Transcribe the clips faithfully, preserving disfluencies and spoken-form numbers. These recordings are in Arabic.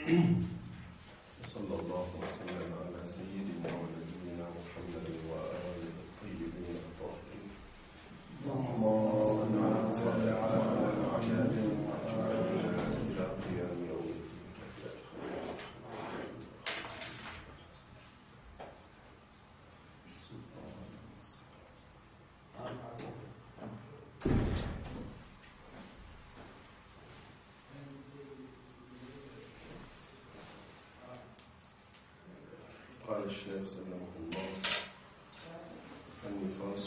صلى الله وسلم على سيدنا ونبينا محمد وآله الطيبين الطاهرين. اللهم صل على محمد إلى قيام يوم قال الشيخ سلمه الله: النفاس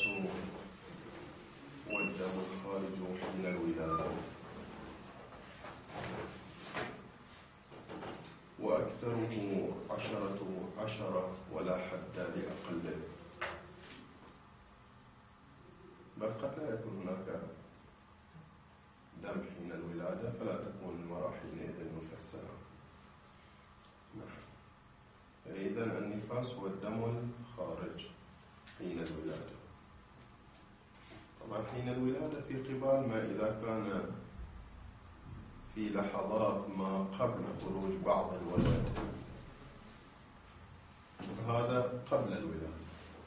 هو الدم الخارج حين الولادة، وأكثره عشرة عشرة ولا حد لأقله، بل قد لا يكون هناك دم حين الولادة فلا تكون المرأة حينئذ مفسرة. إذن النفاس هو الدم الخارج حين الولادة. طبعا حين الولادة في قبال ما إذا كان في لحظات ما قبل خروج بعض الولد، هذا قبل الولادة.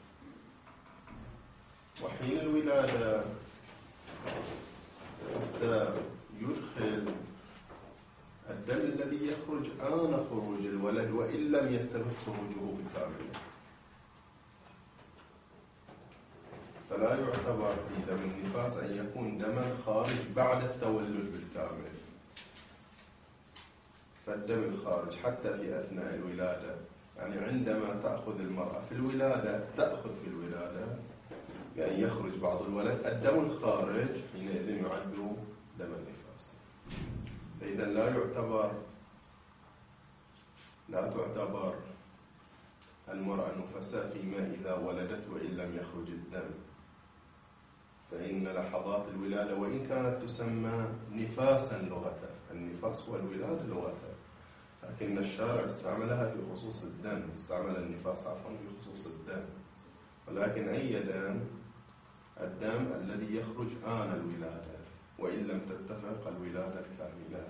وحين الولادة حتى يدخل الدم الذي يخرج آن خروج الولد وإن لم يتفق خروجه بالكامل، فلا يعتبر في دم النفاس أن يكون دما خارج بعد التولد بالكامل. فالدم الخارج حتى في أثناء الولادة، يعني عندما تأخذ المرأة في الولادة تأخذ في الولادة يعني يخرج بعض الولد، الدم الخارج حينئذ يعد دم النفاس. فإذا لا يعتبر لا تعتبر المرأة نفساء فيما إذا ولدت وإن لم يخرج الدم، فإن لحظات الولادة وإن كانت تسمى نفاسا لغة، النفاس هو الولادة لغة، لكن الشارع استعملها في خصوص الدم، استعمل النفاس عفوا في خصوص الدم. ولكن أي دم؟ الدم الذي يخرج آن الولادة وإن لم تتفق الولادة الكاملة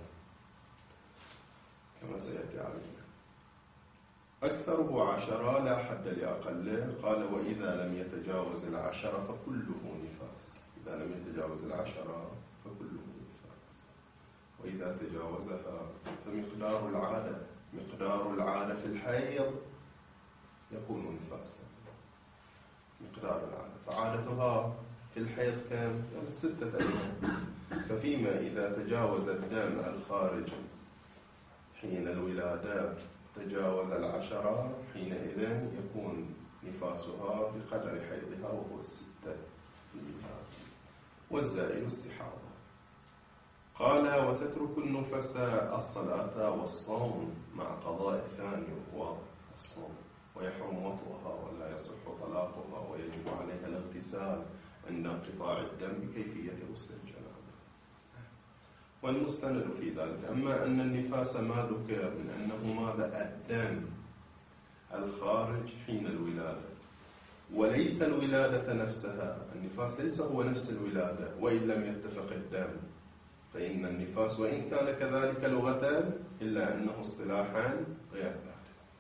كما سيأتي علينا. أكثره عشرة لا حد لأقله. قال: وإذا لم يتجاوز العشرة فكله نفاس. إذا لم يتجاوز العشرة فكله نفاس، وإذا تجاوزها فمقدار العادة مقدار العادة في الحيض يكون نفاسا. مقدار العادة فعادتها في الحيض كم؟ ستة أيام. ففيما إذا تجاوز الدم الخارج حين الولادة تجاوز العشرة، حينئذ يكون نفاسها بقدر حيضها وهو الستة الميلاد، والزائل استحاضة. قال: وتترك النفساء الصلاة والصوم مع قضاء الثاني وهو الصوم، ويحرم وطئها ولا يصح طلاقها، ويجب عليها الاغتسال عند انقطاع الدم بكيفية غسل الجنابة. والمستند في ذلك أما أن النفاس ما ذكر من أنه ماذا؟ الدم الخارج حين الولادة، وليس الولادة نفسها. النفاس ليس هو نفس الولادة وإن لم يتفق الدم، فإن النفاس وإن كان كذلك لغة إلا أنه اصطلاحا غير ذلك.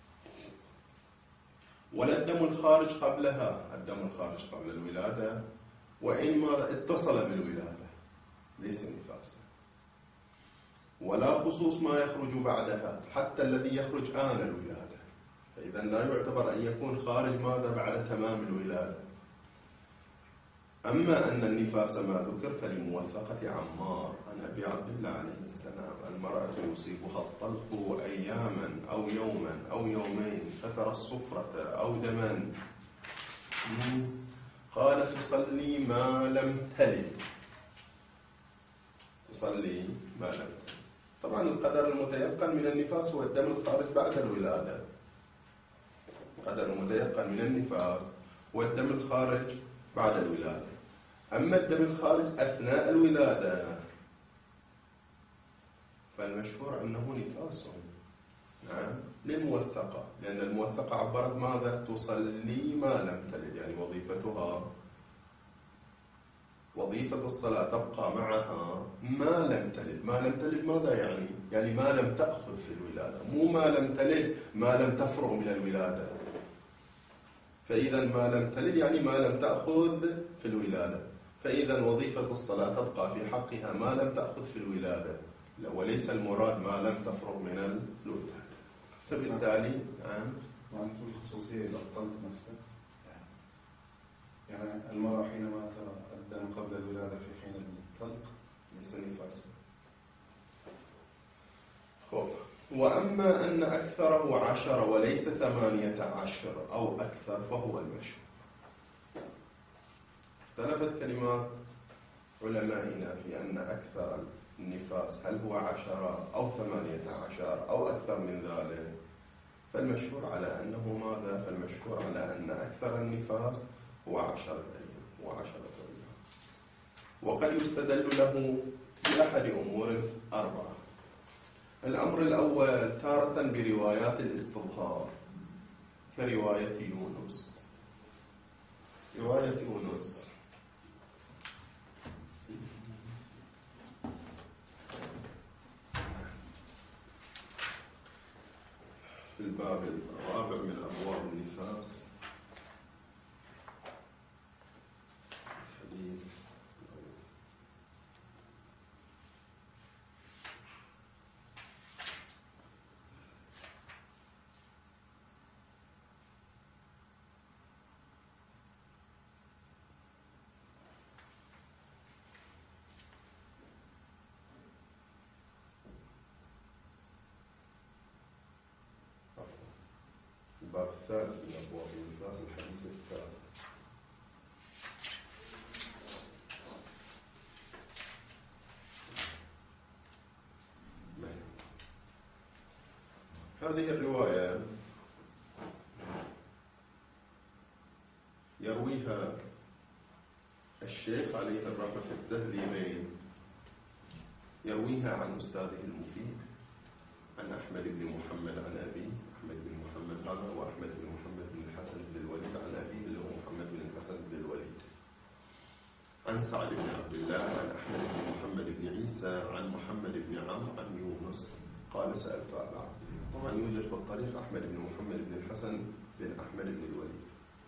ولا الدم الخارج قبلها، الدم الخارج قبل الولادة وإن ما اتصل بالولادة ليس نفاسا. ولا خصوص ما يخرج بعدها، حتى الذي يخرج آن الولادة، فإذا لا يعتبر أن يكون خارج ماذا؟ بعد تمام الولادة. أما أن النفاس ما ذكر فلموثقة عمار عن أبي عبد الله عليه السلام: المرأة يصيبها الطلق أياما أو يوما أو يومين فترى الصفرة أو دما، قال: تصلي ما لم تلد. تصلي ما لم تلد. طبعا القدر المتيقن من النفاس هو الدم الخارج بعد الولادة. القدر المتيقن من النفاس هو الدم الخارج بعد الولادة. أما الدم الخارج أثناء الولادة فالمشهور أنه نفاس. نعم، للموثقة، لأن الموثقة عبرت ماذا؟ تصلي ما لم تلد، يعني وظيفتها وظيفة الصلاة تبقى معها ما لم تلد. ما لم تلد ماذا يعني؟ يعني ما لم تأخذ في الولادة، مو ما لم تلد ما لم تفرغ من الولادة. فإذا ما لم تلد يعني ما لم تأخذ في الولادة، فإذا وظيفة الصلاة تبقى في حقها ما لم تأخذ في الولادة، وليس المراد ما لم تفرغ من الولادة. فبالتالي نعم. وعنده الخصوصية للطلق نفسه، يعني المرأة حينما ترى الدم قبل الولادة في حين الطلق ليس نفاسا. خب، وأما أن أكثره عشر وليس ثمانية عشر أو أكثر فهو المشهور. اختلفت كلمات علمائنا في أن أكثر النفاس هل هو عشرة أو ثمانية عشر أو أكثر من ذلك. فالمشهور على أنه ماذا؟ فالمشهور على أن أكثر النفاس هو عشرة أيام وعشرة أيام. وقد يستدل له بأحد أمور أربعة. الأمر الأول تارة بروايات الاستظهار كرواية يونس. رواية يونس في الباب الرابع من أبواب النفاس، الحديث الباب الثالث من أبواب النفاس، الحديث الثالث. هذه الرواية يرويها الشيخ عليه الرحمة في التهذيبين، يرويها عن أستاذه المفيد عن أحمد بن محمد عن أبيه. أحمد بن محمد هذا وأحمد بن محمد بن الحسن بن الوليد عن أبيه اللي هو محمد بن الحسن بن الوليد. عن سعد بن عبد الله عن أحمد بن محمد بن عيسى عن محمد بن عمرو عن يونس قال سألت أبا عبد الله. طبعا يوجد في الطريق أحمد بن محمد بن الحسن بن أحمد بن الوليد،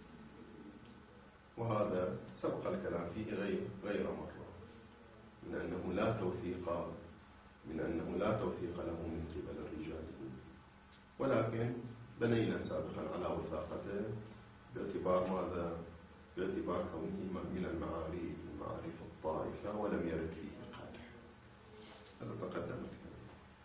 وهذا سبق الكلام فيه غير غير مرة، من أنه لا توثيق من أنه لا توثيق له من قبل الرجال، ولكن بنينا سابقا على وثاقته باعتبار ماذا؟ باعتبار كونه من المعارف معارف الطائفة ولم يرد فيه قدح. هذا تقدمت كلام.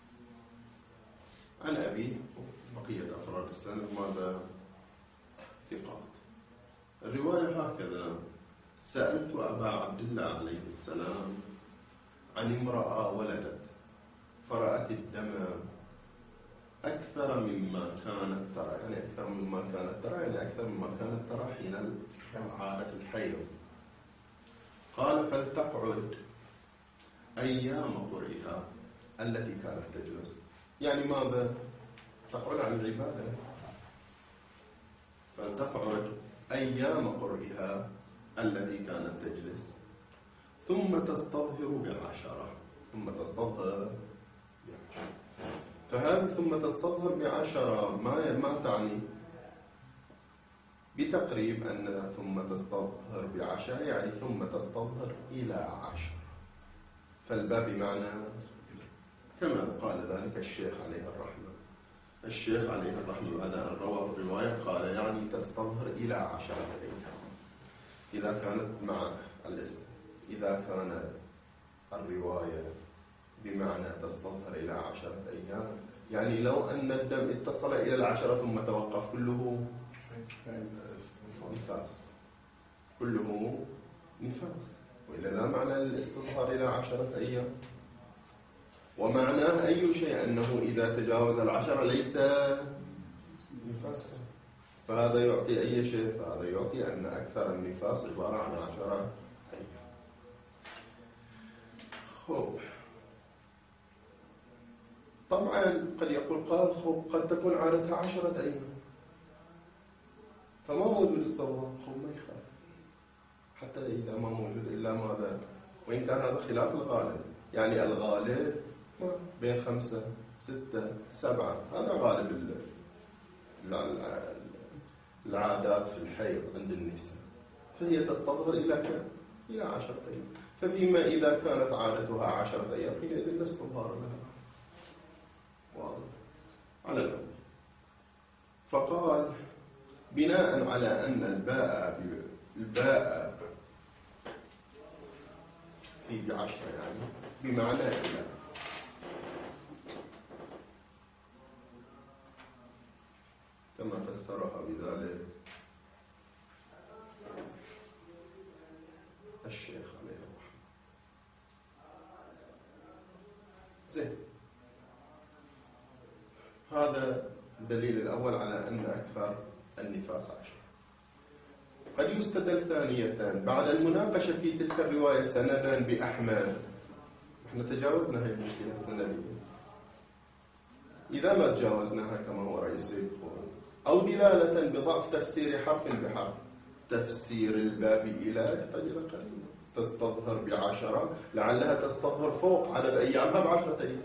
عن أبي بقية أفراد السند ماذا؟ ثقات. الرواية هكذا: سألت أبا عبد الله عليه السلام عن امرأة ولدت فرأت الدم أكثر مما كانت ترى، يعني أكثر مما كانت ترى يعني أكثر مما كانت ترى حين عادة الحيض. قال فلتقعد أيام قرئها التي كانت تجلس، يعني ماذا؟ تقعد عن العبادة. فلتقعد أيام قرئها التي كانت تجلس ثم تستظهر بعشرة. ثم تستظهر بعشرة. فهذه ثم تستظهر بعشرة ما ما تعني؟ بتقريب أن ثم تستظهر بعشرة يعني ثم تستظهر إلى عشر. فالباب بمعنى كما قال ذلك الشيخ عليه الرحمة. الشيخ عليه الرحمة بعد أن روى الرواية قال يعني تستظهر إلى عشرة أيام. إذا كانت مع الاسم إذا كانت الرواية بمعنى تستظهر إلى عشرة أيام، يعني لو أن الدم اتصل إلى العشرة ثم توقف كله نفاس، كله نفاس، وإلا لا معنى للاستظهار إلى عشرة أيام. ومعناه أي شيء أنه إذا تجاوز العشرة ليس نفاسا. فهذا يعطي أي شيء؟ فهذا يعطي أن أكثر النفاس عبارة عن عشرة أيام. خب، طبعا قد يقول قال خب قد تكون عادتها عشرة أيام فما موجود الصواب. خب ما يخالف، حتى إذا ما موجود إلا ماذا، وإن كان هذا خلاف الغالب، يعني الغالب بين خمسة ستة سبعة، هذا غالب العادات في الحيض عند النساء، فهي تستظهر إلى كم؟ إلى عشرة أيام. ففيما إذا كانت عادتها عشرة أيام حينئذ لا استظهار لها. واضح على الأول. فقال بناء على أن الباء الباء في بعشرة يعني بمعنى إلى، كما فسرها بذلك الشيخ عليه الرحمة. زين، هذا الدليل الأول على أن أكثر النفاس عشر. قد يستدل ثانية بعد المناقشة في تلك الرواية سندا بأحمد. احنا تجاوزنا هذه المشكلة السندية، إذا ما تجاوزناها كما هو رئيس يقول، أو دلالة بضعف تفسير حرف بحرف. تفسير الباب إلى يحتاج إلى قليل، تستظهر بعشرة لعلها تستظهر فوق عدد أيامها بعشرة أيام،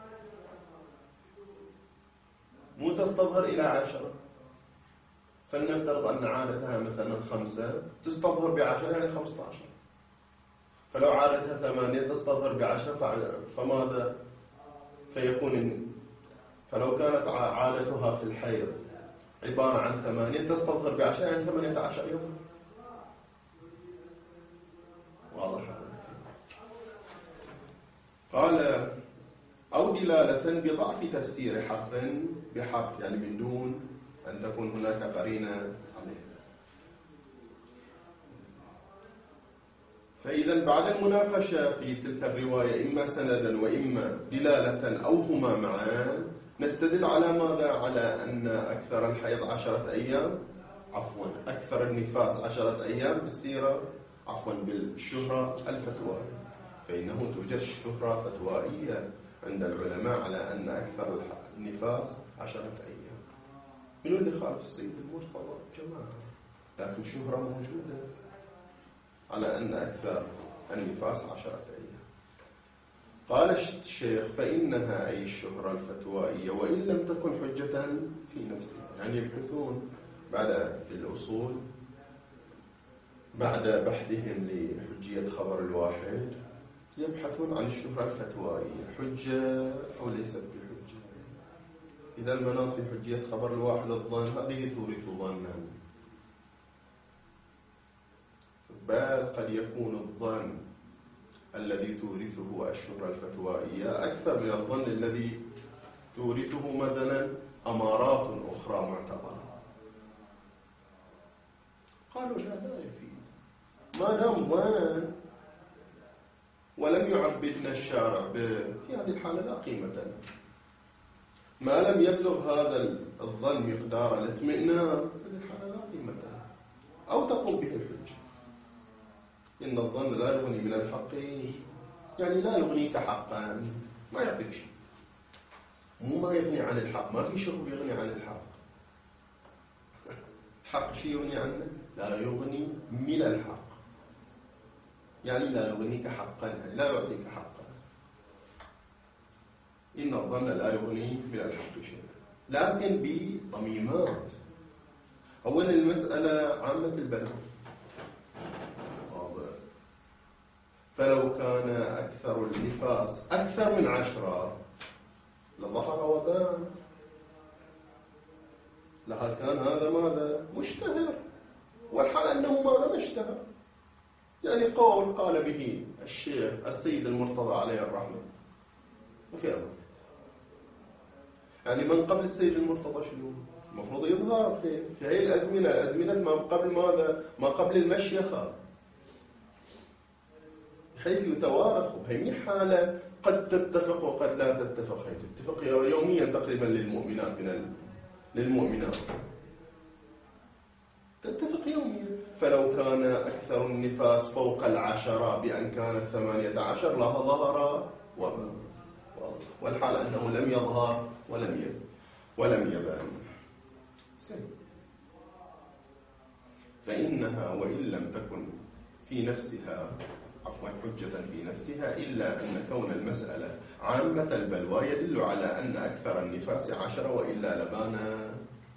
مو تستظهر إلى عشرة. فلنفترض أن عادتها مثلا خمسة، تستظهر بعشرة يعني خمسة عشر. فلو عادتها ثمانية تستظهر بعشرة، فماذا فيكون؟ فلو كانت عادتها في الحيض عبارة عن ثمانية تستظهر بعشرة يعني ثمانية عشر يوم. واضح هذا؟ قال أو دلالة بضعف تفسير حرف بحرف، يعني من دون أن تكون هناك قرينة عليه. فإذا بعد المناقشة في تلك الرواية إما سندا وإما دلالة أو هما معا، نستدل على ماذا؟ على أن أكثر الحيض عشرة أيام، عفوا أكثر النفاس عشرة أيام بالسيرة، عفوا بالشهرة الفتوائية. فإنه توجد شهرة فتوائية عند العلماء على أن أكثر النفاس عشرة أيام. من اللي خالف السيد المرتضى جماعة، لكن شهرة موجودة على أن أكثر النفاس عشرة أيام. قال الشيخ فإنها أي الشهرة الفتوائية وإن لم تكن حجة في نفسها، يعني يبحثون بعد في الأصول بعد بحثهم لحجية خبر الواحد، يبحثون عن الشهرة الفتوائية حجة أو ليست بحجة. إذا المناط في حجية خبر الواحد الظن، هذه تورث ظنا، بل قد يكون الظن الذي تورثه الشهرة الفتوائية أكثر من الظن الذي تورثه مثلا أمارات أخرى معتبرة. قالوا لا لا يفيد، ما دام ظن ولم يعبدنا الشارع به، في هذه الحالة لا قيمة له. ما لم يبلغ هذا الظن مقدار الاطمئنان، في هذه الحالة لا قيمة له، أو تقوم به الحجة. إن الظن لا يغني من الحق، يعني لا يغنيك حقا، ما يعطيك شيء، مو ما يغني عن الحق، ما في شغل يغني عن الحق. حق شيء يغني عنه؟ لا يغني من الحق، يعني لا يغنيك حقا، يعني لا يعطيك حقا. إن الظن لا يغني من الحق شيء، لكن بضميمات. أولا المسألة عامة البلد، فلو كان أكثر النفاس أكثر من عشرة لظهر وبان، لهذا كان هذا ماذا؟ مشتهر، والحال أنه ماذا مشتهر، يعني قول قال به الشيخ السيد المرتضى عليه الرحمة وفي أمر. يعني من قبل السيد المرتضى شنو؟ المفروض يظهر في في هذه الأزمنة، الأزمنة ما قبل ماذا؟ ما قبل المشيخة، حيث يتوارث. بهي حالة قد تتفق وقد لا تتفق، هي تتفق يوميا تقريبا للمؤمنات من للمؤمنات تتفق يوميا. فلو كان أكثر النفاس فوق العشرة بأن كانت ثمانية عشر لها ظهر وما، والحال أنه لم يظهر ولم يبان ولم يبان. فإنها وإن لم تكن في نفسها عفوا حجة في نفسها، إلا أن كون المسألة عامة البلوى يدل على أن أكثر النفاس عشرة، وإلا لبان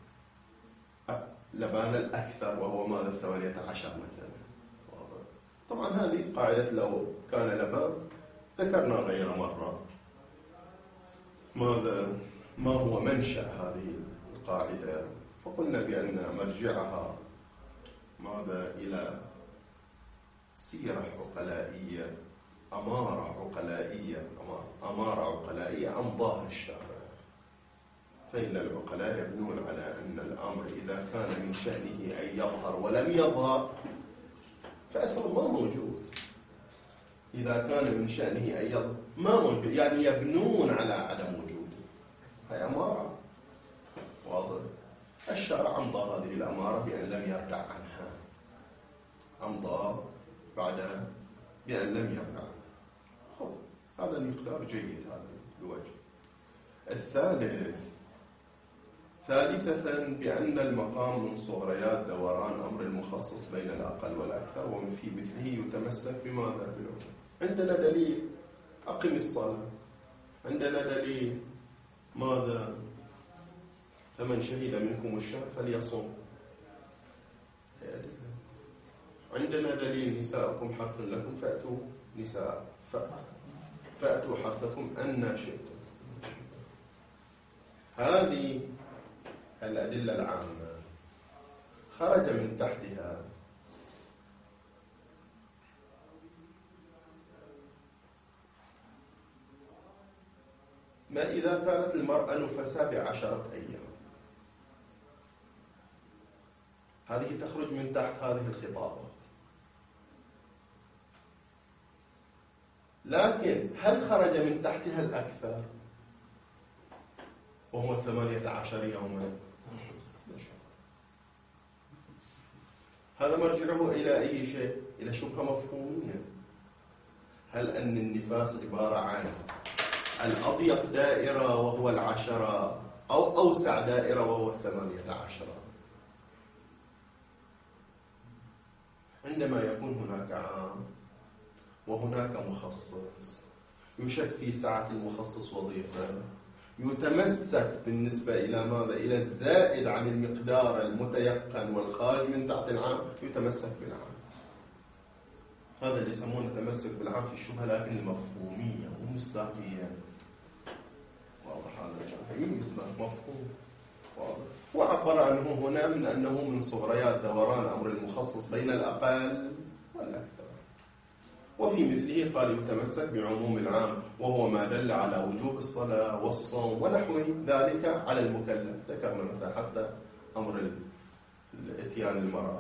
لبان الأكثر وهو ماذا ثمانية عشر مثلا. طبعا هذه قاعدة لو كان لبان ذكرنا غير مرة ماذا ما هو منشأ هذه القاعدة، فقلنا بأن مرجعها ماذا إلى سيرة عقلائية، أمارة عقلائية أمارة عقلائية أمضاها الشارع. فإن العقلاء يبنون على أن الأمر إذا كان من شأنه أن يظهر ولم يظهر فأصلا ما موجود. إذا كان من شأنه أن يظهر ما موجود، يعني يبنون على عدم وجوده، هي أمارة واضح. الشارع أمضى هذه الأمارة بأن لم يرجع عنها، أمضى بعد بأن لم يرجع عنها. هذا المقدار جيد، هذا الوجه. الثالث ثالثة بأن المقام من صغريات دوران أمر المخصص بين الأقل والأكثر، ومن في مثله يتمسك بماذا بالعموم. عندنا دليل أقم الصلاة، عندنا دليل ماذا فمن شهد منكم الشهر فليصوم، عندنا دليل نساءكم حرث لكم فأتوا نساء فأتوا حرثكم أن شئتم. هذه الأدلة العامة خرج من تحتها ما إذا كانت المرأة نفساء بعشرة أيام، هذه تخرج من تحت هذه الخطابات. لكن هل خرج من تحتها الأكثر وهو ثمانية عشر يوما؟ هذا مرجعه إلى أي شيء؟ إلى شبهة مفهومية. هل أن النفاس عبارة عن الأضيق دائرة وهو العشرة، أو أوسع دائرة وهو الثمانية عشر؟ عندما يكون هناك عام وهناك مخصص، يشك في سعة المخصص وظيفة، يتمسك بالنسبة إلى ماذا؟ إلى الزائد عن المقدار المتيقن والخارج من تحت العام، يتمسك بالعام. هذا اللي يسمونه تمسك بالعام في الشبهة، لكن المفهومية والمصداقية. واضح هذا الشيء؟ مصداق مفهوم واضح. وعبر عنه هنا من أنه من صغريات دوران أمر المخصص بين الأقل والأكثر. وفي مثله قال يتمسك بعموم العام، وهو ما دل على وجوب الصلاة والصوم ونحو ذلك على المكلف. ذكرنا مثلا حتى أمر الاتيان المرأة.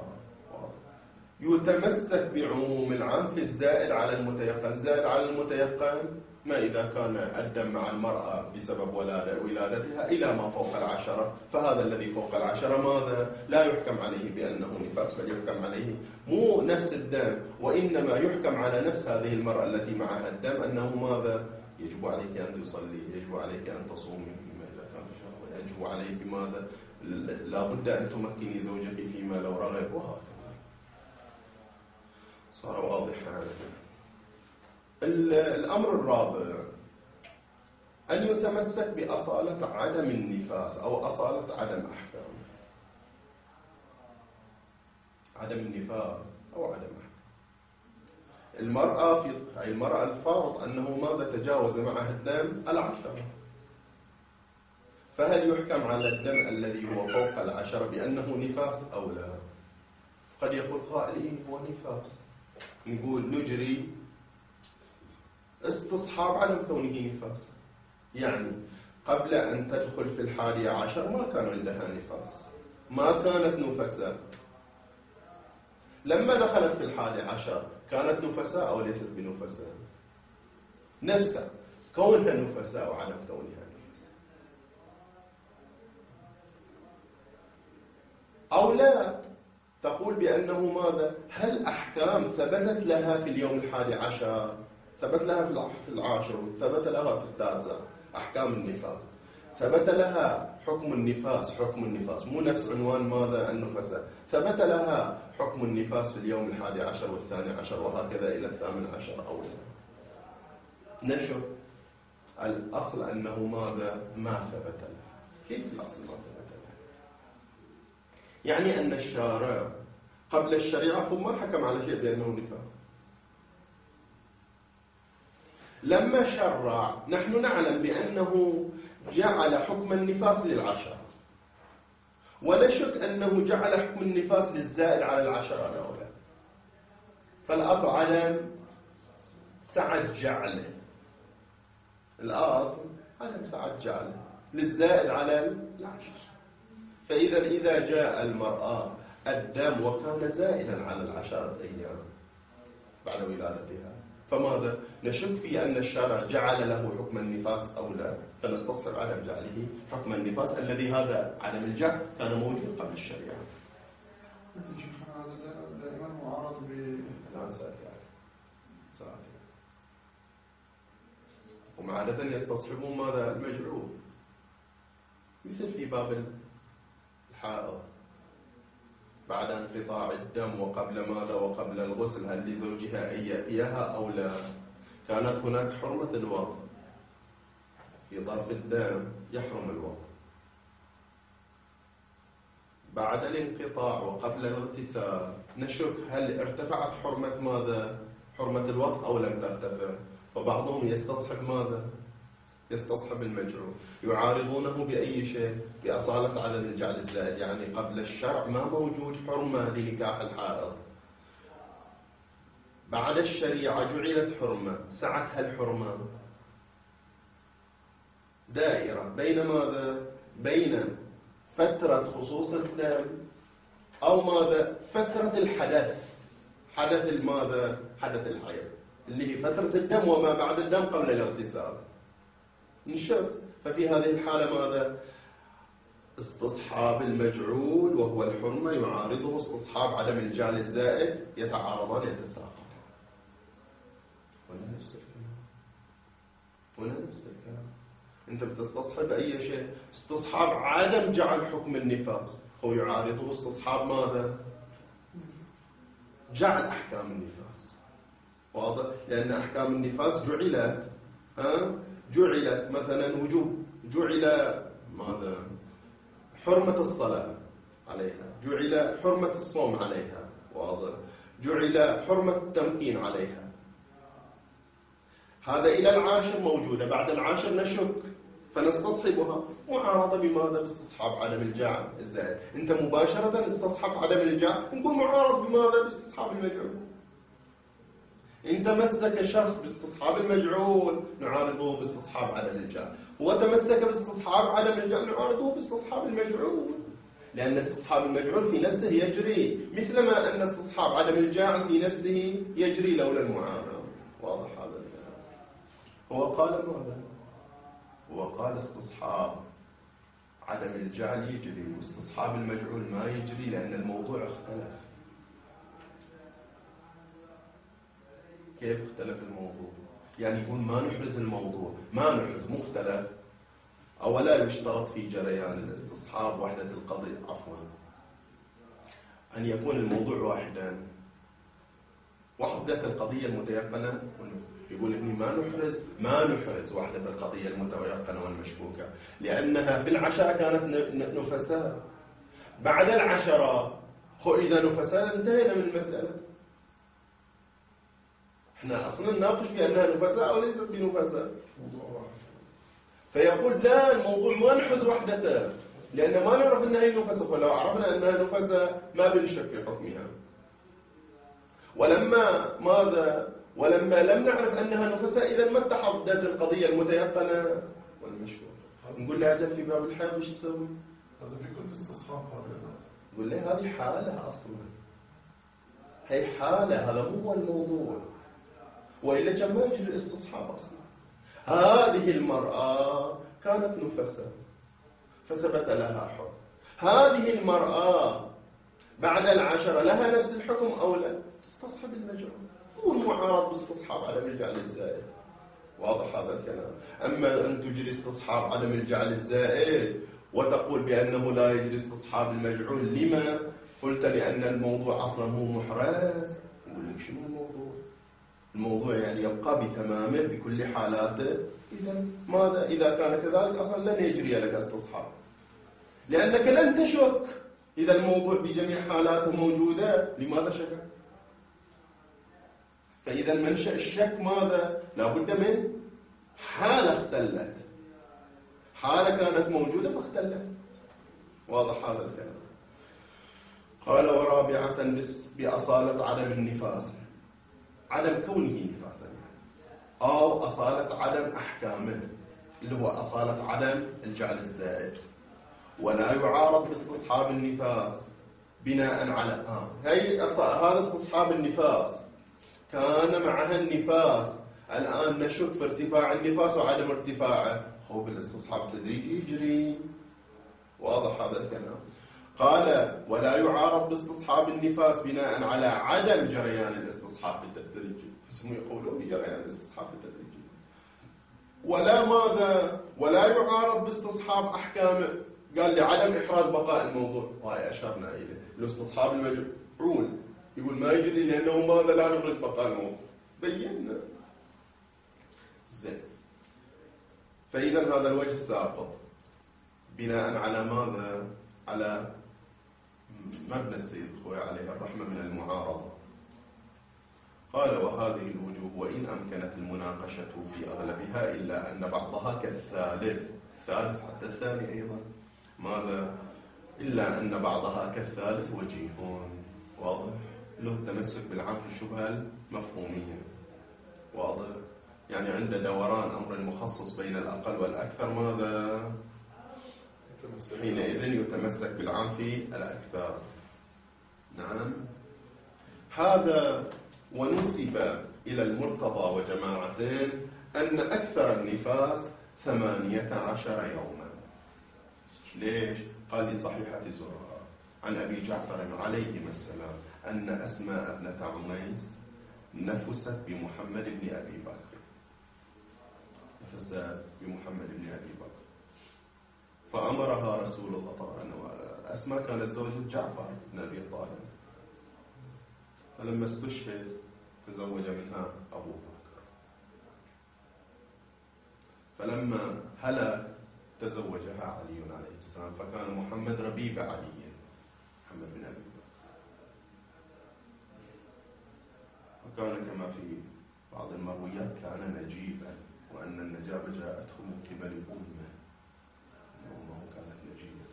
يتمسك بعموم العام في الزائد على المتيقن. الزائد على المتيقن ما إذا كان الدم مع المرأة بسبب ولادة ولادتها إلى ما فوق العشرة، فهذا الذي فوق العشرة ماذا؟ لا يحكم عليه بأنه نفاس، بل يحكم عليه مو نفس الدم، وإنما يحكم على نفس هذه المرأة التي معها الدم أنه ماذا؟ يجب عليك أن تصلي، يجب عليك أن تصومي فيما إذا كان شهر، يجب عليك ماذا؟ لا بد أن تمكني زوجك فيما لو رغب، وهكذا. صار واضح هذا. الأمر الرابع أن يتمسك بأصالة عدم النفاس أو أصالة عدم أحكام. عدم النفاس أو عدم أحكام المرأة في المرأة الفرض أنه ماذا؟ تجاوز معها الدم العشرة، فهل يحكم على الدم الذي هو فوق العشرة بأنه نفاس أو لا؟ قد يقول قائل هو نفاس، نقول نجري استصحاب عدم كونه نفاس، يعني قبل أن تدخل في الحادية عشر ما كان عندها نفاس، ما كانت نفساء. لما دخلت في الحادية عشر كانت نفساء أو ليست بنفساء؟ نفسها، كونها نفساء وعدم كونها نفساء، أو لا تقول بأنه ماذا؟ هل أحكام ثبتت لها في اليوم الحادي عشر، ثبت لها في العاشر، ثبت لها في التاسع أحكام النفاس، ثبت لها حكم النفاس، حكم النفاس مو نفس عنوان ماذا النفساء، ثبت لها حكم النفاس في اليوم الحادي عشر والثاني عشر وهكذا إلى الثامن عشر أو لا. نشوف الأصل أنه ماذا ما ثبت له. كيف الأصل ما ثبت له؟ يعني أن الشارع قبل الشريعة هو ما حكم على شيء بأنه نفاس. لما شرع نحن نعلم بأنه جعل حكم النفاس للعشرة، ولا شك أنه جعل حكم النفاس للزائد على العشرة الأولى، فالأصل عدم سعة جعله، الأصل عدم سعة جعله للزائد على العشرة. فإذا إذا جاء المرأة الدم وكان زائدا على العشرة أيام بعد ولادتها، فماذا؟ نشك في أن الشارع جعل له حكم النفاس أو لا، فنستصحب عدم جعله حكم النفاس الذي هذا عدم الجعل كان موجود قبل الشريعة. شيخنا هذا دائما معارض ب لا سأتي سأتي هم عادة يستصحبون ماذا؟ المجعول، مثل في باب الحائض بعد انقطاع الدم وقبل ماذا؟ وقبل الغسل، هل لزوجها أن يأتيها أو لا؟ كانت هناك حرمة الوضع، في ظرف الدم يحرم الوضع. بعد الانقطاع وقبل الاغتسال نشك هل ارتفعت حرمة ماذا؟ حرمة الوضع أو لم ترتفع؟ فبعضهم يستصحب ماذا؟ يستصحب المجعول، يعارضونه بأي شيء؟ بأصالة عدم الجعل الزائد، يعني قبل الشرع ما موجود حرمة لنكاح الحائض، بعد الشريعة جعلت حرمة، سعتها الحرمة دائرة بين ماذا؟ بين فترة خصوص الدم أو ماذا؟ فترة الحدث، حدث الماذا؟ حدث الحيض اللي هي فترة الدم وما بعد الدم قبل الاغتسال. نشوف ففي هذه الحالة ماذا؟ استصحاب المجعول وهو الحرمة يعارضه استصحاب عدم الجعل الزائد، يتعارضان يتساقطان. ولا نفس الكلام، ولا نفس الكلام. انت بتستصحب اي شيء، استصحاب عدم جعل حكم النفاس هو يعارضه استصحاب ماذا؟ جعل احكام النفاس. واضح؟ لان احكام النفاس جعلت ها جعلت مثلا وجوب، جعل ماذا؟ حرمة الصلاة عليها، جعل حرمة الصوم عليها، واضح؟ جعل حرمة التمكين عليها. هذا إلى العاشر موجودة، بعد العاشر نشك فنستصحبها، معارضة بماذا؟ باستصحاب عدم الجعل الزائد. أنت مباشرة استصحب عدم الجعل، نقول معارض بماذا؟ باستصحاب المجعول. إن تمسك شخص باستصحاب المجعول نعارضه باستصحاب عدم الجعل، وتمسك باستصحاب عدم الجعل نعارضه باستصحاب المجعول، لأن استصحاب المجعول في نفسه يجري مثلما أن استصحاب عدم الجعل في نفسه يجري لولا المعارضة. واضح هذا الكلام؟ هو قال ماذا؟ هو قال استصحاب عدم الجعل يجري واستصحاب المجعول ما يجري لأن الموضوع اختلف. كيف اختلف الموضوع؟ يعني يقول ما نحرز الموضوع، ما نحرز مختلف. أولا يشترط في جريان الاستصحاب وحدة القضية، عفوا أن يكون الموضوع واحدا، وحدة القضية المتيقنة. يقول إني ما نحرز ما نحرز وحدة القضية المتيقنة والمشكوكة، لأنها في العشرة كانت نفساء، بعد العشرة هو إذا نفساء انتهينا من المسألة. احنا اصلا نناقش في انها نفساء او ليست بنفساء، فيقول لا الموضوع ما نحرز وحدته لان ما نعرف انها هي نفساء، فلو عرفنا انها نفساء ما بنشك في حكمها. ولما ماذا؟ ولما لم نعرف انها نفساء اذا ما اتحدت القضيه المتيقنه والمشكوكه. نقول له اجل في باب الحيض وش تسوي؟ هذا في كل استصحاب هذا. نقول له هذه حاله اصلا، هي حاله، هذا مو هو الموضوع، وإلا كان ما يجري الاستصحاب أصلا. هذه المرأة كانت نفساء فثبت لها حكم، هذه المرأة بعد العشرة لها نفس الحكم أو لا؟ تستصحب المجعول، هو المعارض باستصحاب عدم الجعل الزائد. واضح هذا الكلام. أما أن تجري استصحاب عدم الجعل الزائد وتقول بأنه لا يجري استصحاب المجعول، لما؟ قلت لأن الموضوع أصلا مو محرز. يقول لك شنو الموضوع؟ الموضوع يعني يبقى بتمامه بكل حالاته. إذا ماذا إذا كان كذلك أصلا لن يجري لك استصحاب، لأنك لن تشك. إذا الموضوع بجميع حالاته موجودة، لماذا شك؟ فإذا منشأ الشك ماذا؟ لابد من حالة اختلت، حالة كانت موجودة فاختلت. واضح هذا الكلام. قال ورابعة بأصالة عدم النفاس، عدم كونه نفاسا أو أصالة عدم أحكامه، اللي هو أصالة عدم الجعل الزائد. ولا يعارض باستصحاب النفاس بناء على آه. هي هذا استصحاب النفاس كان معها النفاس، الآن نشك في ارتفاع النفاس وعدم ارتفاعه، خوف الاستصحاب التدريجي يجري. واضح هذا الكلام. قال ولا يعارض باستصحاب النفاس بناء على عدم جريان الاستصحاب التدريجي، اسمه يقولون بجريان الاستصحاب التدريجي. ولا ماذا؟ ولا يعارض باستصحاب أحكامه، قال لعدم إحراز بقاء الموضوع، وهي أشرنا إليه. الاستصحاب المجعول يقول ما يجري لأنه ماذا؟ لا نحرز بقاء الموضوع، بينا زين. فإذا هذا الوجه ساقط بناء على ماذا؟ على مبنى السيد الخوي عليه الرحمة من المعارضة. قال وهذه الوجوه وإن أمكنت المناقشة في أغلبها إلا أن بعضها كالثالث، الثالث حتى الثاني أيضا ماذا؟ إلا أن بعضها كالثالث وجيهون. واضح؟ له التمسك بالعام في الشبهة المفهومية. واضح؟ يعني عند دوران أمر المخصص بين الأقل والأكثر ماذا؟ حينئذ يتمسك بالعام في الأكثر. نعم. هذا ونسب إلى المرتضى وجماعته أن أكثر النفاس ثمانية عشر يوما. ليش؟ قال لي صحيحة زرار عن أبي جعفر عليهما السلام أن أسماء ابنة عميس نفست بمحمد بن أبي بكر، نفست بمحمد بن أبي بكر فأمرها رسول الله. طبعا أسماء كانت زوجة جعفر بن أبي طالب، فلما استشهد تزوج منها أبو بكر، فلما هلك تزوجها علي عليه السلام، فكان محمد ربيب علي، محمد بن أبي بكر. وكان كما في بعض المرويات كان نجيبا، وأن النجابة جاءته من قبل أمه، أمه كانت نجيبة.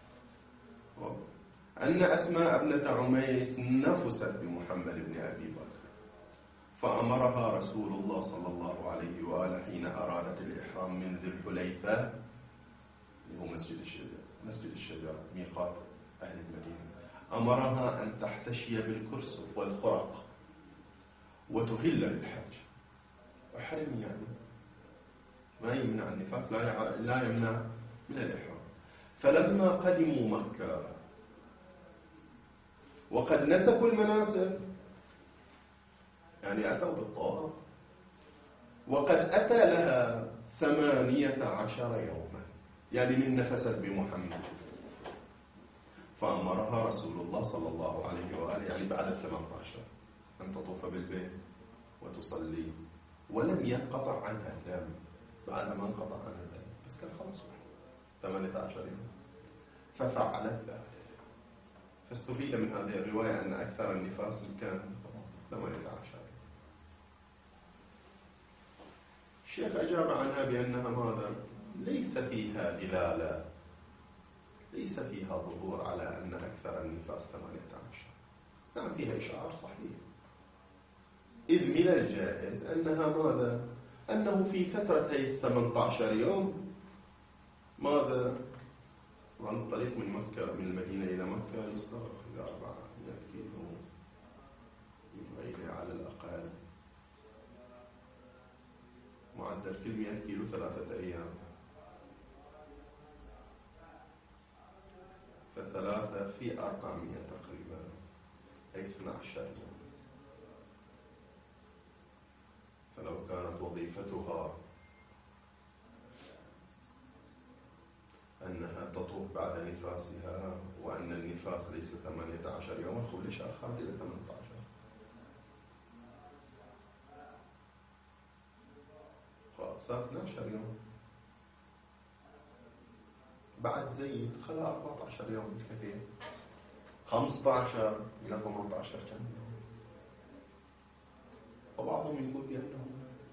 أن أسماء ابنة عميس نفست بمحمد بن أبي بكر فأمرها رسول الله صلى الله عليه وآله حين أرادت الإحرام من ذي الحليفة، اللي هو مسجد الشجرة، مسجد الشجرة ميقات أهل المدينة، أمرها أن تحتشي بالكرسف والخرق وتهل للحج. وحرم يعني ما يمنع النفاس، لا لا يمنع من الإحرام. فلما قدموا مكة وقد نسكوا المناسك، يعني أتوا بالطواف، وقد أتى لها ثمانية عشر يوما، يعني من نفست بمحمد، فأمرها رسول الله صلى الله عليه وآله يعني بعد الثمان عشر أن تطوف بالبيت وتصلي، ولم ينقطع عنها الدم. بعد ما انقطع عنها الدم بس كان خلاص ثمانية عشر يوم ففعلت ذلك. فاستفيد من هذه الرواية أن أكثر النفاس كان ثمانية عشر. الشيخ أجاب عنها بأنها ماذا؟ ليس فيها دلالة، ليس فيها ظهور على أن أكثر النفاس ثمانية عشر. نعم فيها إشعار صحيح، إذ من الجائز أنها ماذا؟ أنه في فترة هي ثمانية عشر يوم ماذا؟ عن الطريق من مكة، من المدينة إلى مكة يستغرق إلى أربعمائة كيلو، يبقى إليه على الأقل معدل كل مئة كيلو ثلاثة أيام، فثلاثة في أربعمائة تقريبا أي اثني عشر يوم. فلو كانت وظيفتها أنها تطوف بعد نفاسها وأن النفاس ليس ثمانية عشر يوما، خب ليش أخرت إلى ثمانية عشر؟ خب صار اثني عشر يوم، بعد زيد خلها أربعة عشر يوم كثير، خمسة عشر إلى ثمانية عشر كم يوم. وبعضهم يقول بأنه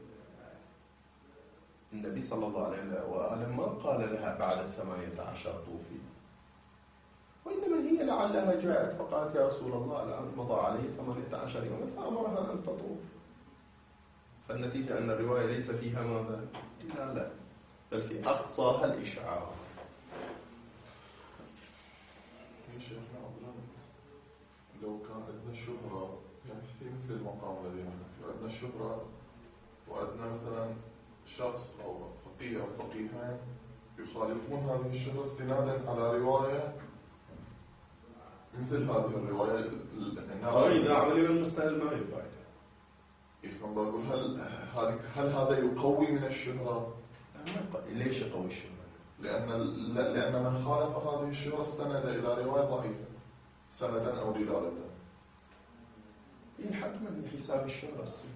النبي صلى الله عليه وآله ما قال لها بعد الثمانية عشر طوفي، وإنما هي لعلها جاءت فقالت يا رسول الله الآن مضى عليه ثمانية عشر يوما فأمرها أن تطوف. فالنتيجة أن الرواية ليس فيها ماذا؟ لا لا، بل في أقصاها الإشعار. يا شيخنا لو كان عندنا شهرة، يعني في مثل المقام الذي نحن عندنا شهرة وعندنا مثلا شخص أو فقيه أو فقيهان يخالفون هذه الشهرة استنادا على رواية مثل هذه الرواية، إذا عمل المستهل ما هي فائدة. يفهم بقول هل هذا هل هذا يقوي من الشهرة؟ ليش يقوي الشهرة؟ لأن لأن من خالف هذه الشهرة استند إلى رواية ضعيفة سندا أو دلالة. إيه حتما حساب الشهرة السنة.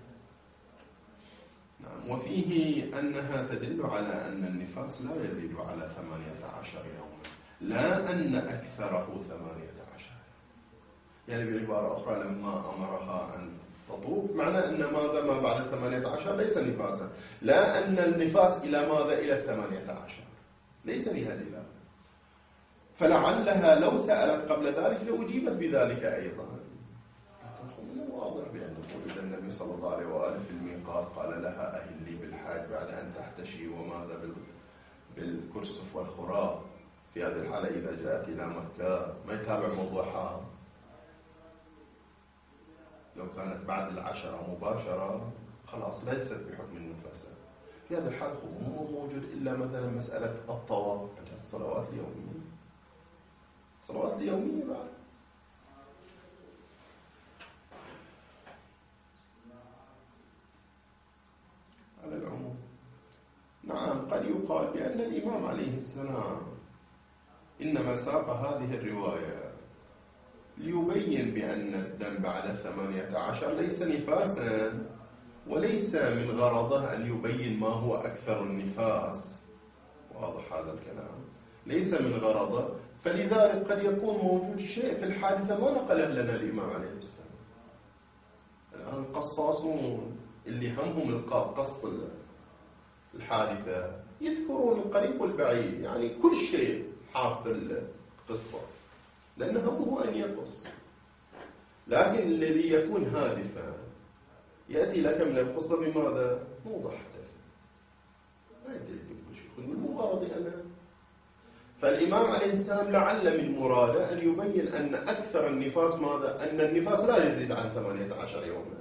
نعم. وفيه أنها تدل على أن النفاس لا يزيد على ثمانية عشر يوما، لا أن أكثره ثمانية عشر. يعني بعبارة أخرى لما أمرها أن تطوف معنى أن ماذا ما بعد ثمانية عشر ليس نفاسا، لا أن النفاس إلى ماذا إلى الثمانية عشر، ليس بها دلالة. فلعلها لو سألت قبل ذلك لأجيبت بذلك أيضا. من الواضح بأن ولد النبي صلى الله عليه وآله في الميقات قال لها أهلي بالحاج بعد أن تحتشي وماذا بالكرسف والخراء. في هذه الحالة إذا جاءت إلى مكة ما يتابع موضوعها. لو كانت بعد العشرة مباشرة خلاص ليست بحكم النفاسة. في هذا الحال مو موجود إلا مثلا مسألة الطواف، الصلوات اليومية، الصلوات اليومية بعد. على العموم نعم قد يقال بأن الإمام عليه السلام إنما ساق هذه الرواية ليبين بأن الدم بعد الثمانية عشر ليس نفاسا، وليس من غرضه أن يبين ما هو أكثر النفاس. واضح هذا الكلام؟ ليس من غرضه، فلذلك قد يكون موجود شيء في الحادثة ما نقله لنا الإمام عليه السلام. الآن القصاصون اللي همهم القص الحادثة يذكرون القريب والبعيد، يعني كل شيء حاط القصة لأن همه أن يقص. لكن الذي يكون هادفا يأتي لك من القصة بماذا؟ موضح حدث ما يدري كل شيء من مغرض أنا. فالإمام عليه السلام لعل من مراده أن يبين أن أكثر النفاس ماذا؟ أن النفاس لا يزيد عن ثمانية عشر يوما،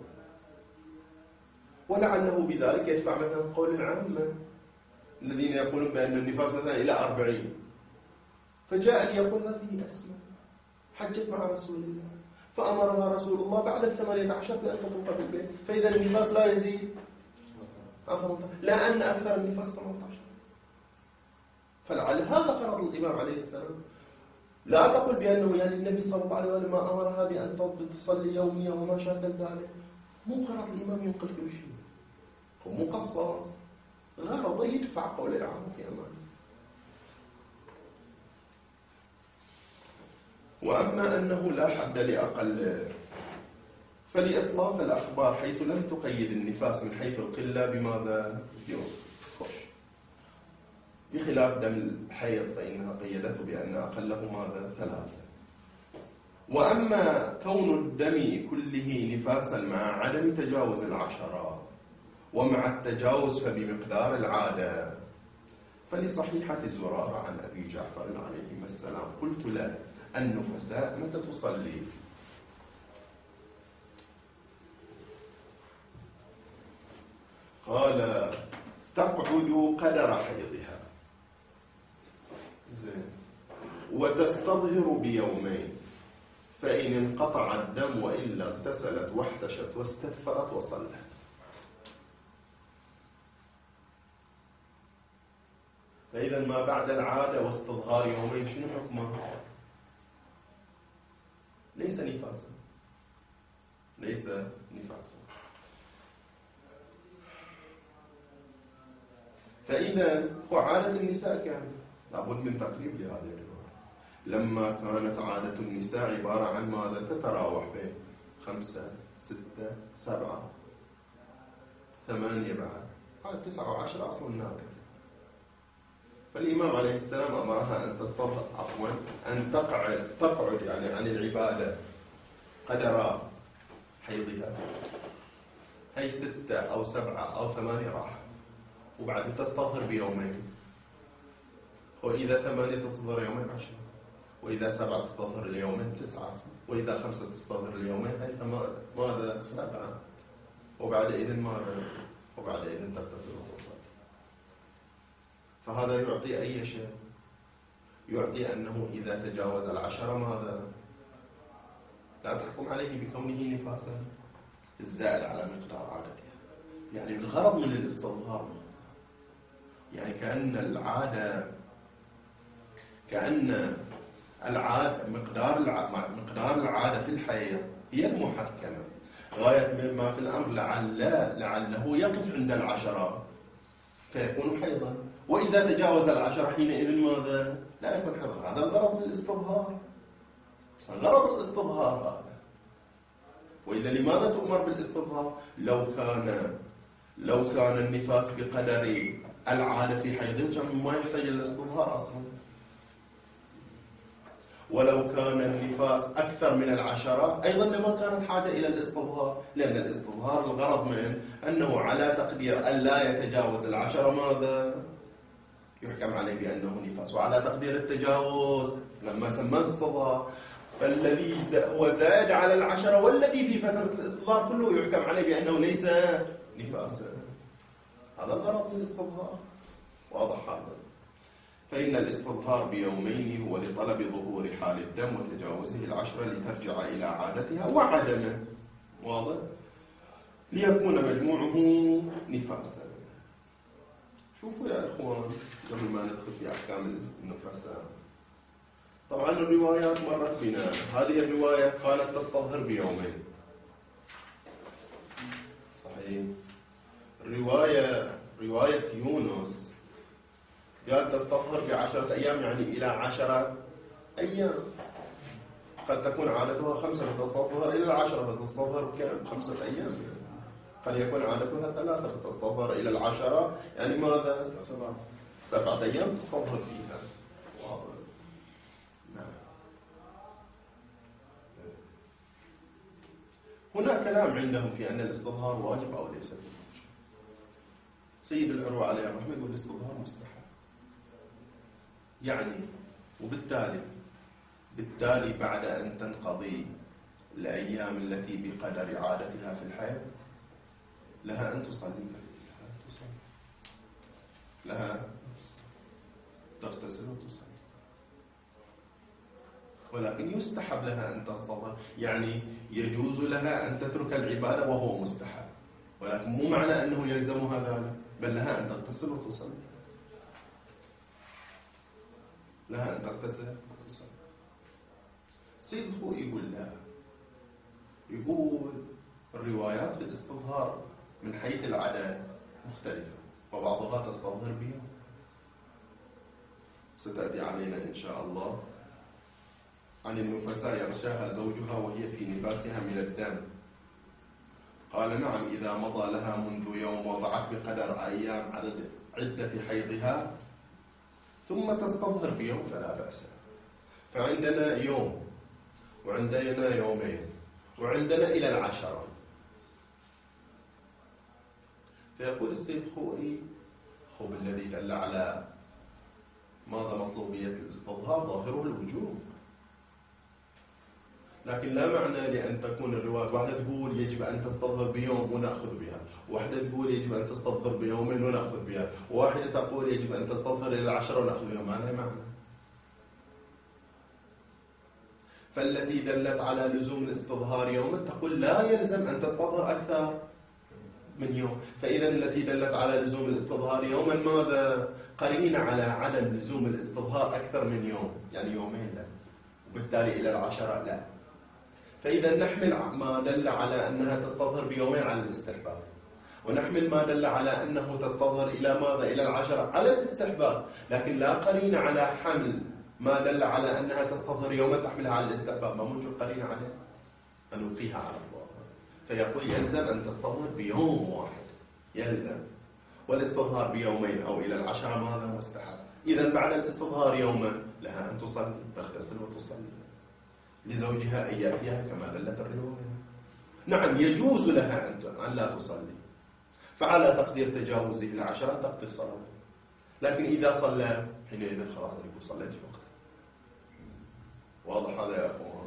ولعله بذلك يدفع مثلا قول العامة الذين يقولون بأن النفاس مثلا إلى أربعين، فجاء ليقول هذه أسمى حجت مع رسول الله فأمرها رسول الله بعد الثمانية عشر بأن تطوف بالبيت، فإذا النفاس لا يزيد لا أن أكثر النفاس ثمانية عشر. فلعل هذا فرض الإمام عليه السلام. لا تقل بأنه يعني النبي صلى الله عليه وسلم ما أمرها بأن تصلي يوميا وما شاكل ذلك، مو غرض الإمام ينقل كل شيء، هو مقصص غرض يدفع قول العام في أمانه. وأما أنه لا حد لأقل فلإطلاق الأخبار حيث لم تقيد النفاس من حيث القلة بماذا؟ يوم خش، بخلاف دم الحيض فإنها قيدته بأن أقله ماذا؟ ثلاثة. وأما كون الدم كله نفاسا مع عدم تجاوز العشرة ومع التجاوز فبمقدار العادة، فلصحيحة زرارة عن أبي جعفر عليه السلام قلت له النفساء متى تصلي؟ قال تقعد قدر حيضها زين وتستظهر بيومين، فإن انقطع الدم وإلا اغتسلت واحتشت واستثفرت وصلت. فإذا ما بعد العادة واستظهار يومين شنو حكمه؟ ليس نفاسا، ليس نفاسا. فإذا وعادة النساء كان لابد من تقريب لهذه الرواية. لما كانت عادة النساء عبارة عن ماذا؟ تتراوح بين خمسة ستة سبعة ثمانية بعد هذا تسعة وعشرة أصلا نادر. فالإمام عليه السلام أمرها أن تستطيع عفوا أن تقعد تقعد يعني عن العبادة قدر حيضها، هي ستة أو سبعة أو ثمانية راح، وبعد تستظهر بيومين، وإذا ثمانية تستظهر يومين عشرة، وإذا سبعة تستظهر اليومين تسعة، وإذا خمسة تستظهر اليومين هي ماذا؟ سبعة، وبعد إذن ماذا؟ وبعد إذن تغتسل وتصلي. فهذا يعطي أي شيء؟ يعطي أنه إذا تجاوز العشرة ماذا؟ لا تحكم عليه بكونه نفاسا الزائد على مقدار عادته. يعني الغرض من الاستظهار يعني كأن العادة كأن العادة مقدار مقدار العادة في الحياة هي المحكمة، غاية ما في الأمر لعل لعله يقف عند العشرة فيكون حيضا، وإذا تجاوز العشرة حينئذ ماذا؟ لا يكون حيضا. هذا الغرض من الاستظهار، غرض الاستظهار هذا. وإلا لماذا تؤمر بالاستظهار؟ لو كان لو كان النفاس بقدر العادة في حيضه ما يحتاج الاستظهار أصلا. ولو كان النفاس أكثر من العشرة أيضا لما كانت حاجة إلى الاستظهار، لأن الاستظهار الغرض منه أنه على تقدير أن لا يتجاوز العشرة ماذا؟ يحكم عليه بأنه نفاس، وعلى تقدير التجاوز لما سماه استظهار فالذي هو زائد على العشرة والذي في فترة الاستظهار كله يحكم عليه بأنه ليس نفاسا. هذا الغرض من الاستظهار، واضح هذا. فإن الاستظهار بيومين هو لطلب ظهور حال الدم وتجاوزه العشرة لترجع إلى عادتها وعدمه، واضح؟ ليكون مجموعه نفاسا. شوفوا يا إخوان قبل ما ندخل في أحكام النفاسة، طبعا الروايات مرت بنا. هذه الرواية قالت تستظهر بيومين، صحيح. رواية رواية يونس قال تستظهر بعشرة أيام، يعني إلى عشرة أيام. قد تكون عادتها خمسة فتستظهر إلى العشرة فتستظهر كم؟ خمسة أيام. قد يكون عادتها ثلاثة فتستظهر إلى العشرة، يعني ماذا؟ سبعة سبعة أيام تستظهر فيها. واضح. نعم. هناك كلام عندهم في أن الاستظهار واجب أو ليس واجب. سيد العروة عليه الرحمة يقول الاستظهار مستحب، يعني وبالتالي بالتالي بعد أن تنقضي الأيام التي بقدر عادتها في الحياة لها أن تصلي لها أن تصلي لها تغتسل وتصلي، ولكن يستحب لها أن تستظهر، يعني يجوز لها أن تترك العبادة وهو مستحب، ولكن مو معنى أنه يلزمها ذلك، بل لها أن تغتسل وتصلي، لها أن تغتسل وتصلي. سيد الخوئي يقول لا، يقول الروايات في الاستظهار من حيث العدد مختلفة، وبعضها تستظهر بها، ستأتي علينا إن شاء الله عن النفساء يغشاها زوجها وهي في نفاسها من الدم. قال نعم إذا مضى لها منذ يوم وضعت بقدر أيام عدد عدة حيضها ثم تستظهر بيوم فلا بأس. فعندنا يوم وعندنا يومين وعندنا إلى العشرة. فيقول السيد خوئي خب الذي دل على ماذا مطلوبية الاستظهار ظاهره الوجوب، لكن لا معنى لأن تكون الرواية واحدة تقول يجب أن تستظهر بيوم ونأخذ بها، واحدة تقول يجب أن تستظهر بيوم ونأخذ بها، واحدة تقول يجب أن تستظهر إلى العشرة ونأخذ بها. ما لها معنى. فالتي دلت على لزوم الاستظهار يوما تقول لا يلزم أن تستظهر أكثر من يوم، فإذا التي دلت على لزوم الاستظهار يوما ماذا؟ قرينة على عدم لزوم الاستظهار أكثر من يوم، يعني يومين لا، وبالتالي إلى العشرة لا. فإذا نحمل ما دل على أنها تستظهر بيومين على الاستحباب، ونحمل ما دل على أنه تستظهر إلى ماذا؟ إلى العشرة على الاستحباب، لكن لا قرينة على حمل ما دل على أنها تستظهر يوما تحملها على الاستحباب، ما موجود قرينة عليه أن نلقيها على الظاهر. فيقول يلزم أن تستظهر بيوم واحد، يلزم، والاستظهار بيومين أو إلى العشرة ماذا؟ مستحب. إذا بعد الاستظهار يوما لها أن تصلي، تغتسل وتصلي لزوجها أن يأتيها كما دلت الرواية. نعم يجوز لها أن لا تصلي، فعلى تقدير تجاوزه العشرة تقضي الصلاة، لكن إذا صلى حينئذ خلاص يقول صليت في وقتها. واضح هذا يا أخوان؟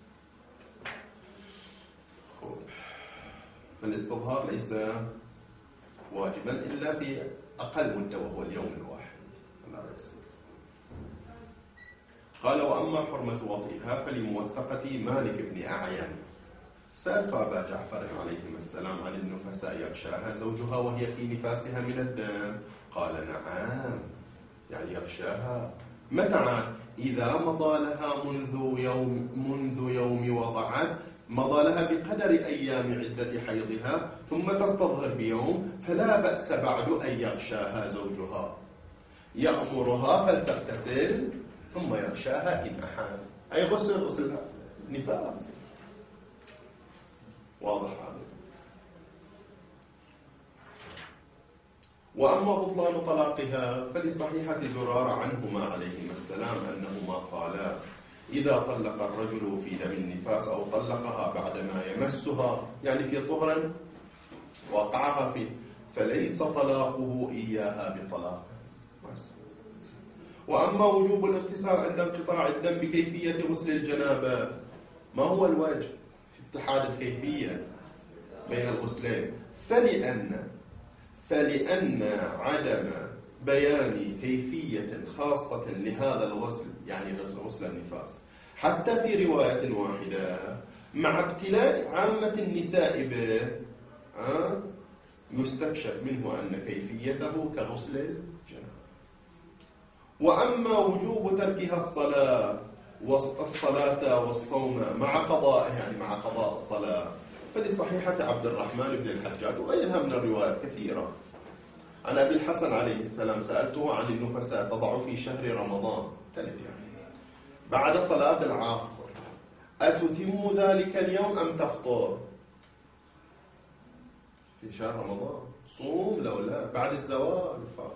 فالاستظهار ليس واجبا إلا في أقل مدة وهو اليوم الواحد. قال وأما حرمة وطئها فلموثقة مالك بن أعيان. سألت أبا جعفر عليهما السلام عن النفساء يغشاها زوجها وهي في نفاسها من الدم. قال نعم، يعني يغشاها. متى؟ إذا مضى لها منذ يوم منذ يوم وضعت، مضى لها بقدر أيام عدة حيضها ثم تستظهر بيوم، فلا بأس بعد أن يغشاها زوجها، يأمرها فلتغتسل ثم يغشاها إن أحان، أي غسل غسل نفاس. واضح هذا؟ وأما بطلان طلاقها فلصحيحة زرارة عنهما عليهما السلام أنهما قالا إذا طلق الرجل في دم النفاس أو طلقها بعدما يمسها، يعني في طهر وقعها فيه، فليس طلاقه إياها بطلاق. وأما وجوب الاغتسال عند انقطاع الدم بكيفية غسل الجنابة، ما هو الوجه في اتحاد الكيفية بين الغسلين؟ فلأن فلأن عدم بيان كيفية خاصة لهذا الغسل، يعني غسل النفاس، حتى في رواية واحدة مع ابتلاء عامة النساء به يستكشف منه أن كيفيته كغسل الجنابة. وأما وجوب تركها الصلاة والصلاة والصوم مع قضائه، يعني مع قضاء الصلاة، فلصحيحة عبد الرحمن بن الحجاج وغيرها من الروايات كثيرة عن أبي الحسن عليه السلام. سألته عن النفساء تضع في شهر رمضان تلف يعني بعد صلاة العصر أتتم ذلك اليوم أم تفطر؟ في شهر رمضان صوم لو لا بعد الزوال،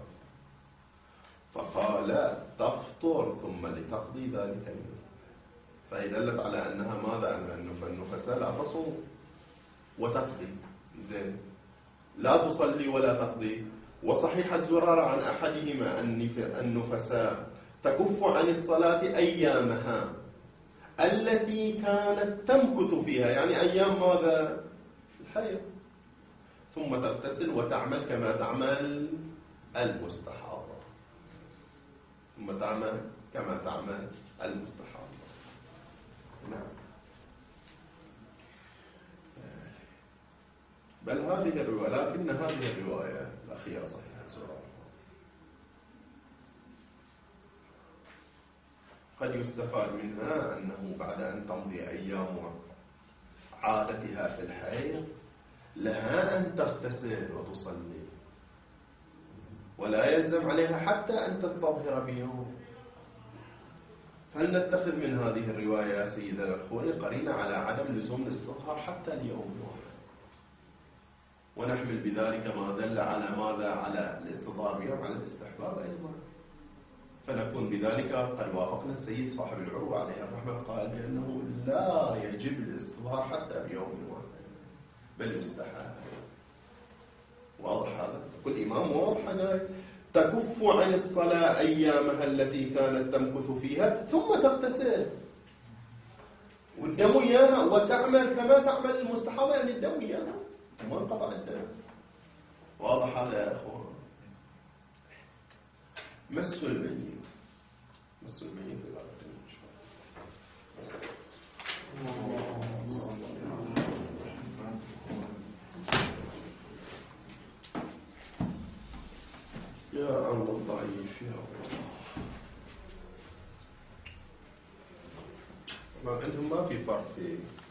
فقال لا تفطر ثم لتقضي ذلك اليوم. فدلت على أنها ماذا؟ أن النفساء لا تصوم وتقضي، زين، لا تصلي ولا تقضي. وصحيحة زرارة عن أحدهما النفساء تكف عن الصلاة أيامها التي كانت تمكث فيها، يعني أيام ماذا؟ الحيض، ثم تغتسل وتعمل كما تعمل المستحاضة، ثم تعمل كما تعمل المستحاضة. نعم. بل هذه الرواية، لكن هذه الرواية الأخيرة صحيحة زرارة قد يستفاد منها أنه بعد أن تمضي أيام عادتها في الحيض لها أن تغتسل وتصلي، ولا يلزم عليها حتى أن تستظهر بيوم. فلنتخذ من هذه الرواية يا سيدنا الأخوة قرينة على عدم لزوم الاستظهار حتى اليوم الواحد، ونحمل بذلك ما دل على ماذا؟ على الاستظهار بيوم، على الاستحباب أيضا. فنكون بذلك قد وافقنا السيد صاحب العروة عليه الرحمة، قال بأنه لا يجب الاستظهار حتى بيوم واحد بل يستحب. واضح هذا؟ كل إمام واضح هذا. تكف عن الصلاة أيامها التي كانت تمكث فيها ثم تغتسل والدم إياها وتعمل كما تعمل المستحاضة، يعني الدم إياها وما انقطع الدم. واضح هذا يا أخوان؟ مس الميت، مس الميت إلى آخره إن شاء الله. يا الله ضعيف. فيها ما عندهم ما في فرق في